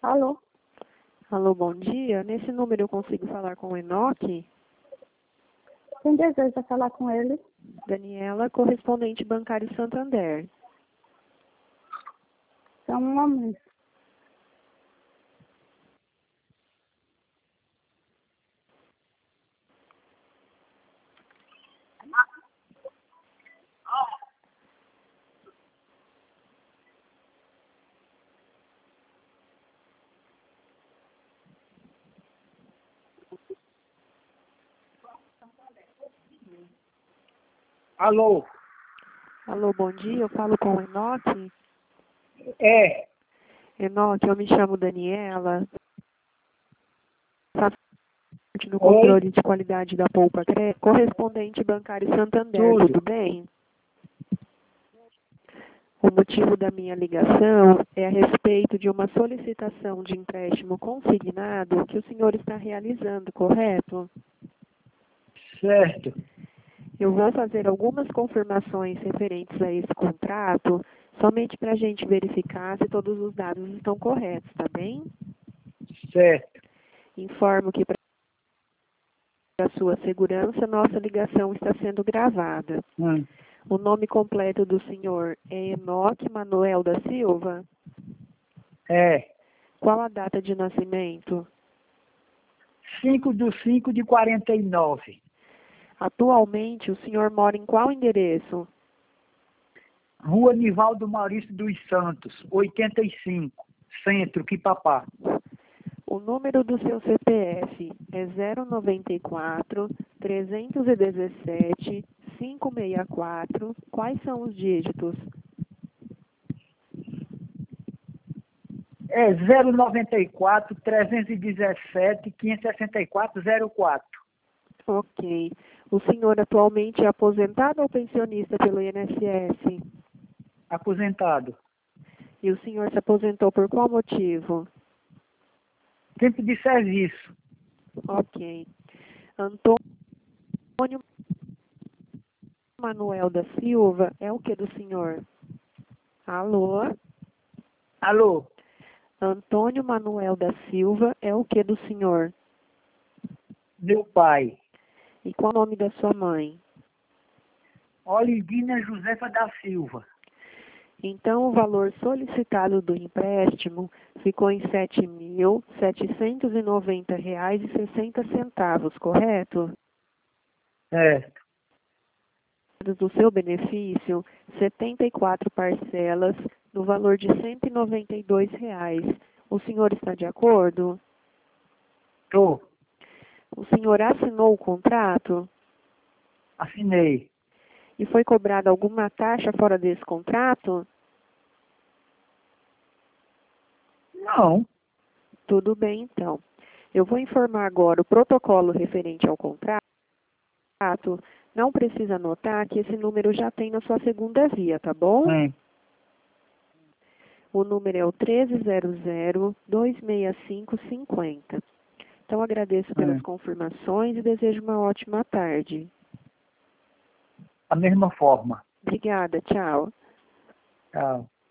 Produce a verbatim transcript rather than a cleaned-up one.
Alô? Alô, bom dia. Nesse número eu consigo falar com o Enoque? Quem deseja falar com ele? Daniela, correspondente bancário Santander. Só um momento. Alô? Alô, bom dia. Eu falo com o Enoque? É, Enoque, eu me chamo Daniela. Faço parte do oi, controle de qualidade da Poupa Crédito, correspondente bancário Santander. tudo. Tudo bem? O motivo da minha ligação é a respeito de uma solicitação de empréstimo consignado que o senhor está realizando, correto? Certo, Eu vou fazer algumas confirmações referentes a esse contrato, somente para a gente verificar se todos os dados estão corretos, tá bem? certo. Informo que para a sua segurança, nossa ligação está sendo gravada. Hum, O nome completo do senhor é Enoque Manuel da Silva. é, Qual a data de nascimento? cinco de cinco de quarenta e nove. Atualmente, o senhor mora em qual endereço? Rua Nivaldo Maurício dos Santos, oitenta e cinco, Centro, Quipapá. O número do seu C P F é zero noventa e quatro, trezentos e dezessete, quinhentos e sessenta e quatro. Quais são os dígitos? É zero noventa e quatro, trezentos e dezessete, quinhentos e sessenta e quatro, zero quatro. Ok. O senhor atualmente é aposentado ou pensionista pelo I N S S? Aposentado. E o senhor se aposentou por qual motivo? Tempo de serviço. Ok. Antônio Manuel da Silva é o que do senhor? Alô? Alô? Antônio Manuel da Silva é o que do senhor? Meu pai. E qual o nome da sua mãe? Olivina Josefa da Silva. Então, o valor solicitado do empréstimo ficou em sete mil setecentos e noventa reais e sessenta centavos, correto? Certo. Do seu benefício, setenta e quatro parcelas no valor de cento e noventa e dois reais. O senhor está de acordo? Tô. O senhor assinou o contrato? Assinei. E foi cobrada alguma taxa fora desse contrato? Não. Tudo bem, então. Eu vou informar agora o protocolo referente ao contrato. Não precisa anotar que esse número já tem na sua segunda via, tá bom? É. O número é o treze zero zero, dois seis cinco cinco zero. Então, agradeço pelas É. confirmações e desejo uma ótima tarde. A mesma forma. Obrigada, tchau. Tchau.